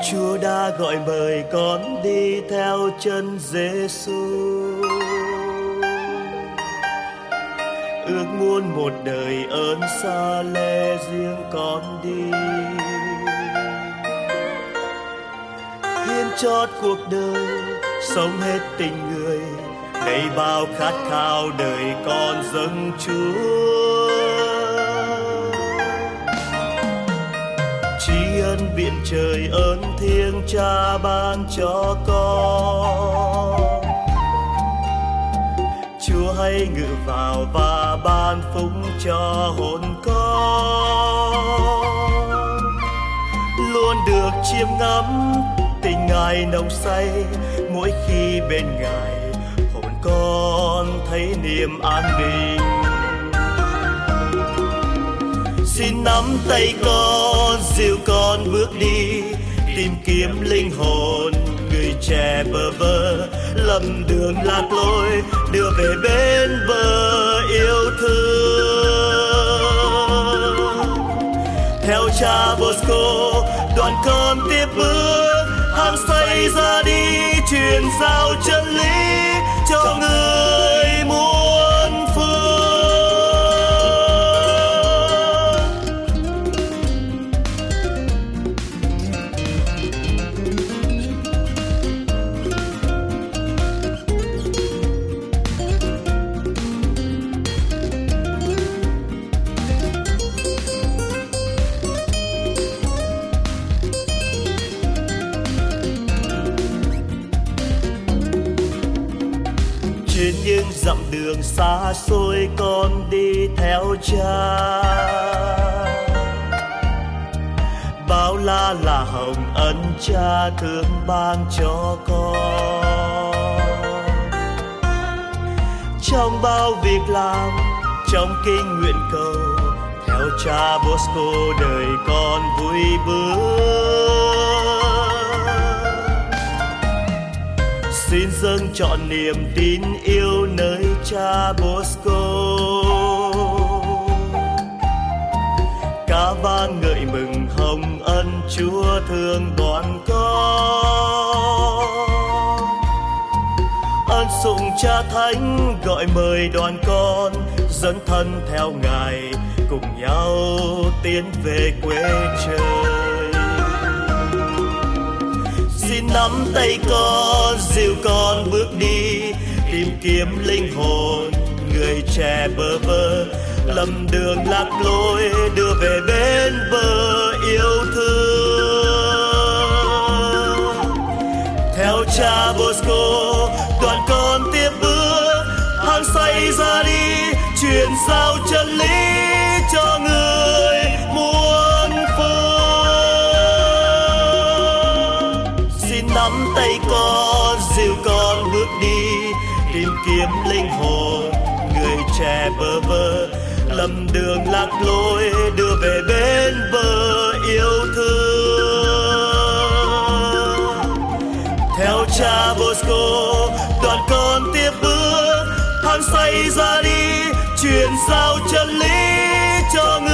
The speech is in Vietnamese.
Chúa đã gọi mời con đi theo chân Giêsu. Ước muốn một đời ơn xa lê riêng con đi, hiến chót cuộc đời, sống hết tình người, đầy bao khát khao đời con dâng Chúa. Tri ân biển trời ơn thiêng Cha ban cho con, Chúa hãy ngự vào và ban phúc cho hồn con, luôn được chiêm ngắm tình Ngài nồng say. Mỗi khi bên Ngài hồn con thấy niềm an bình. Xin nắm tay con, dìu con bước đi, tìm kiếm linh hồn người trẻ bơ vơ, lầm đường lạc lối, đưa về bên bờ yêu thương. Theo Cha Bosco, đoàn con tiếp bước, hăng say ra đi, truyền giao chân lý cho người muôn phương. Trên những dặm đường xa xôi con đi theo Cha, bao la là hồng ân Cha thương ban cho con. Trong bao việc làm, trong kinh nguyện cầu, theo Cha Bosco đời con vui bước. Xin dâng trọn niềm tin yêu nơi Cha Bosco, ca vang ngợi mừng hồng ân Chúa thương đoàn con. Ơn sủng Cha Thánh gọi mời đoàn con, dẫn thân theo Ngài cùng nhau tiến về quê trời. Xin nắm tay con, dìu con bước đi, tìm kiếm linh hồn người trẻ bơ vơ, lầm đường lạc lối, đưa về bên bờ yêu thương. Theo Cha Bosco, đoàn con tiếp bước, hăng say ra đi, truyền giao chân lý cho người muôn phương. Nắm tay con, dìu con bước đi, tìm kiếm linh hồn người trẻ bơ vơ, lầm đường lạc lối, đưa về bên bờ yêu thương. Theo Cha Bosco, đoàn con tiếp bước, hăng say ra đi, truyền giao chân lý cho người